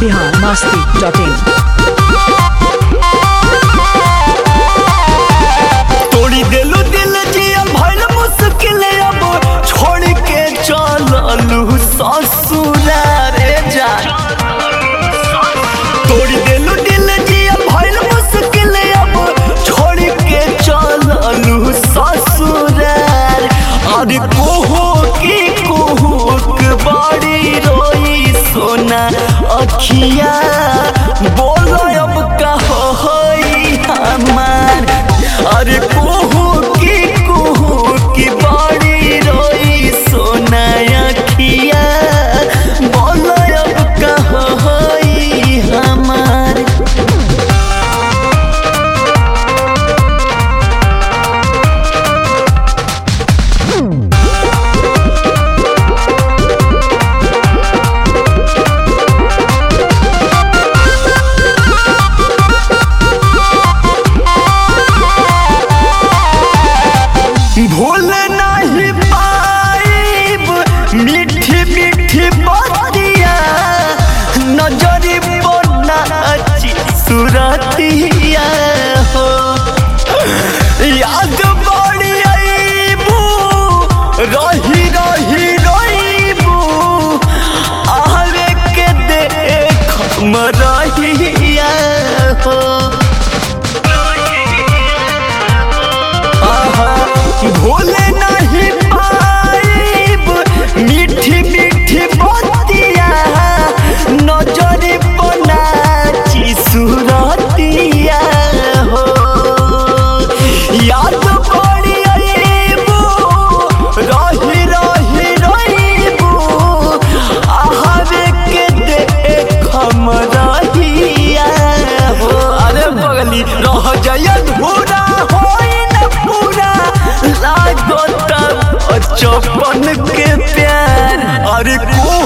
biharmasti.in तोड़ी देलू दिल जिया भइल मुश्किल अब छोड़ के चललू ससुराल रे जा। तोड़ी देलू दिल जिया भइल मुश्किल अब छोड़ के चललू ससुराल। अरे कुहुक बड़ी रोई सोना अखिया बोलो अब का होई हमार। अरे कुहुक बड़ी रोई सोना अखिया बोलो अब का होई हमार। भूल नहीं पाइब मीठी मीठी बातिया नजरी बनाची सुरतिया हो। याद बड़ी आईबू रही रही रोईबू आवे के देख मरहिया हो। भूल नहीं पाइब मीठी मीठी बातिया नजर बनाची सुरतिया हो। याद पड़ी आईबू रही रही रोईबू आवे के देख मरहिया हो। अरे बगली रह जाय अधूरा होई न पूरा लागो तब चौपन के प्यार। अरे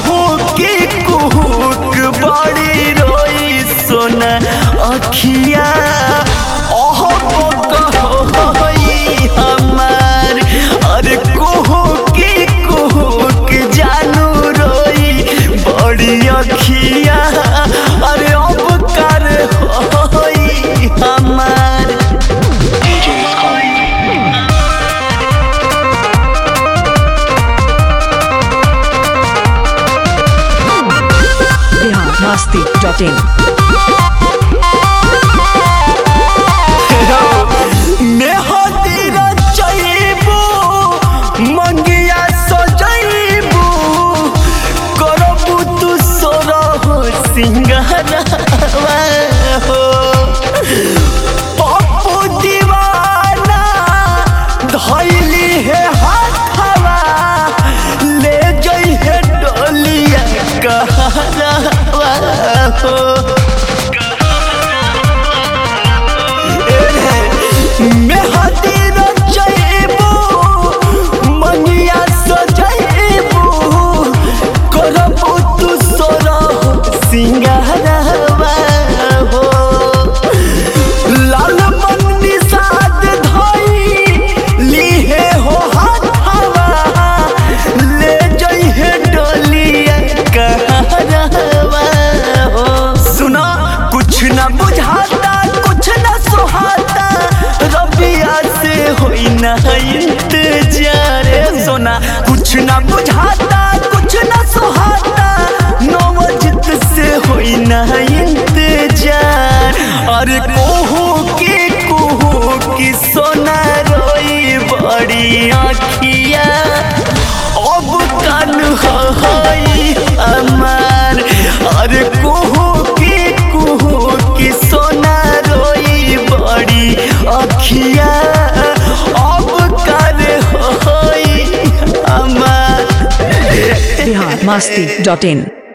कुहुक बड़ी रोई सोना अखिया ओह होई हमार। अरे कुहुक जानू रोई बड़ी अखिया अरे अब कर होई हमार। biharmasti.in मेहदी रचैबू मंगिया सजैबू करबू तू सोरह सिंगारवा हो। पप्पू दीवाना धैली है हाथवा ले जई है डोलिया कहरवा हो। मेहदी रचैबू मंगिया सजैबू करबू तू सोरह सिंगारवा हो। लाल मंदी साथ धैली है हो हाथवा ले जई है डोलिया कहरवा हो। सुना कुछ न बुझाता कुछ न सुहाता रबिया से होई न इंतजार। सोना कुछ न बुझाता कुछ न सुहाता नवजित से होई न इंतजार। अरे कुहुक सोना रोई बड़ी आखिया अब कान होई हमार। अरे कुहुक सोना रोई बड़ी अखिया अब कर होई हमार। biharmasti.in